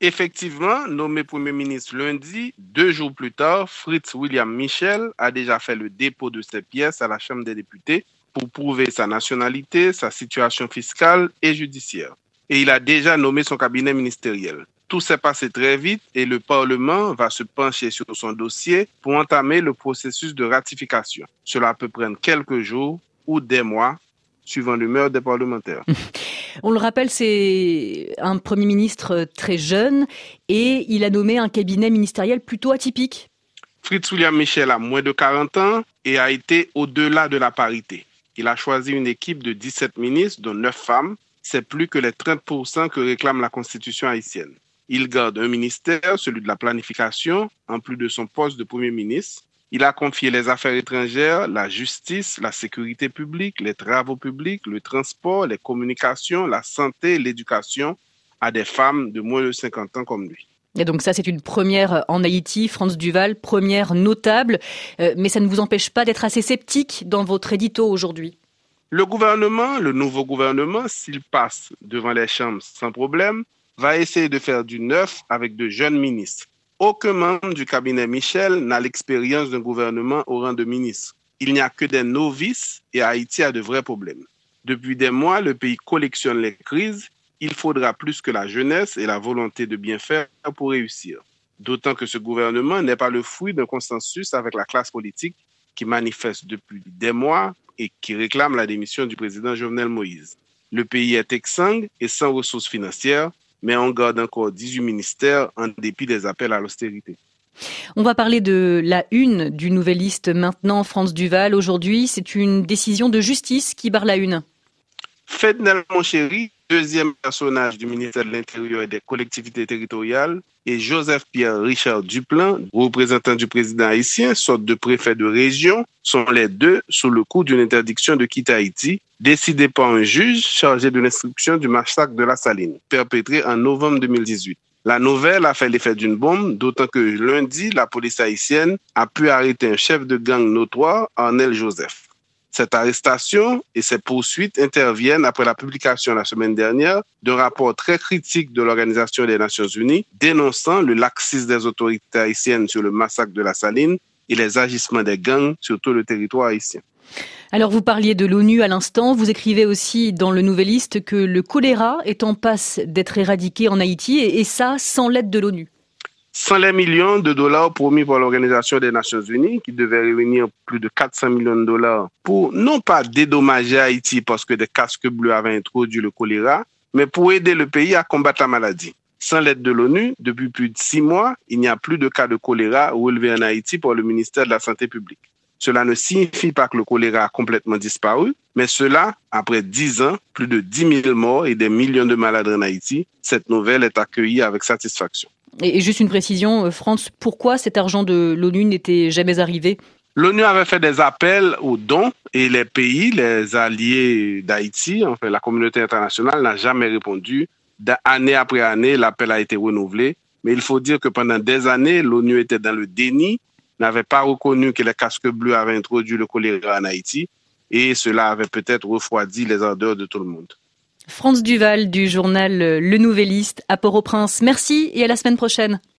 Effectivement, nommé Premier ministre lundi, 2 jours plus tard, Fritz William Michel a déjà fait le dépôt de ses pièces à la Chambre des députés pour prouver sa nationalité, sa situation fiscale et judiciaire. Et il a déjà nommé son cabinet ministériel. Tout s'est passé très vite et le Parlement va se pencher sur son dossier pour entamer le processus de ratification. Cela peut prendre quelques jours ou des mois, suivant l'humeur des parlementaires. On le rappelle, c'est un Premier ministre très jeune et il a nommé un cabinet ministériel plutôt atypique. Fritz William Michel a moins de 40 ans et a été au-delà de la parité. Il a choisi une équipe de 17 ministres, dont 9 femmes. C'est plus que les 30% que réclame la Constitution haïtienne. Il garde un ministère, celui de la planification, en plus de son poste de Premier ministre. Il a confié les affaires étrangères, la justice, la sécurité publique, les travaux publics, le transport, les communications, la santé et l'éducation à des femmes de moins de 50 ans comme lui. Et donc ça, c'est une première en Haïti, France Duval, première notable. Mais ça ne vous empêche pas d'être assez sceptique dans votre édito aujourd'hui. Le nouveau gouvernement, s'il passe devant les chambres sans problème, va essayer de faire du neuf avec de jeunes ministres. Aucun membre du cabinet Michel n'a l'expérience d'un gouvernement au rang de ministre. Il n'y a que des novices et Haïti a de vrais problèmes. Depuis des mois, le pays collectionne les crises. Il faudra plus que la jeunesse et la volonté de bien faire pour réussir. D'autant que ce gouvernement n'est pas le fruit d'un consensus avec la classe politique qui manifeste depuis des mois et qui réclame la démission du président Jovenel Moïse. Le pays est exsangue et sans ressources financières, mais on garde encore 18 ministères en dépit des appels à l'austérité. On va parler de la une du Nouvelliste maintenant, France Duval. Aujourd'hui, c'est une décision de justice qui barre la une. Fednel Monchéry, deuxième personnage du ministère de l'Intérieur et des collectivités territoriales, et Joseph-Pierre Richard Duplan, représentant du président haïtien, sorte de préfet de région, sont les deux sous le coup d'une interdiction de quitter Haïti, décidée par un juge chargé de l'instruction du massacre de la Saline, perpétré en novembre 2018. La nouvelle a fait l'effet d'une bombe, d'autant que lundi, la police haïtienne a pu arrêter un chef de gang notoire, Arnel Joseph. Cette arrestation et ces poursuites interviennent après la publication la semaine dernière d'un rapport très critique de l'Organisation des Nations Unies dénonçant le laxisme des autorités haïtiennes sur le massacre de la Saline et les agissements des gangs sur tout le territoire haïtien. Alors vous parliez de l'ONU à l'instant, vous écrivez aussi dans le Nouvelliste que le choléra est en passe d'être éradiqué en Haïti et ça sans l'aide de l'ONU. Sans les millions de dollars promis par l'Organisation des Nations Unies, qui devait réunir plus de 400 millions de dollars pour non pas dédommager Haïti parce que des casques bleus avaient introduit le choléra, mais pour aider le pays à combattre la maladie. Sans l'aide de l'ONU, depuis plus de 6 mois, il n'y a plus de cas de choléra relevés en Haïti par le ministère de la Santé publique. Cela ne signifie pas que le choléra a complètement disparu, mais cela, après 10 ans, plus de 10 000 morts et des millions de malades en Haïti, cette nouvelle est accueillie avec satisfaction. Et juste une précision, France, pourquoi cet argent de l'ONU n'était jamais arrivé ? L'ONU avait fait des appels aux dons et les pays, les alliés d'Haïti, enfin la communauté internationale n'a jamais répondu. Année après année, l'appel a été renouvelé. Mais il faut dire que pendant des années, l'ONU était dans le déni, n'avait pas reconnu que les casques bleus avaient introduit le choléra en Haïti et cela avait peut-être refroidi les ardeurs de tout le monde. France Duval du journal Le Nouvelliste à Port-au-Prince. Merci et à la semaine prochaine.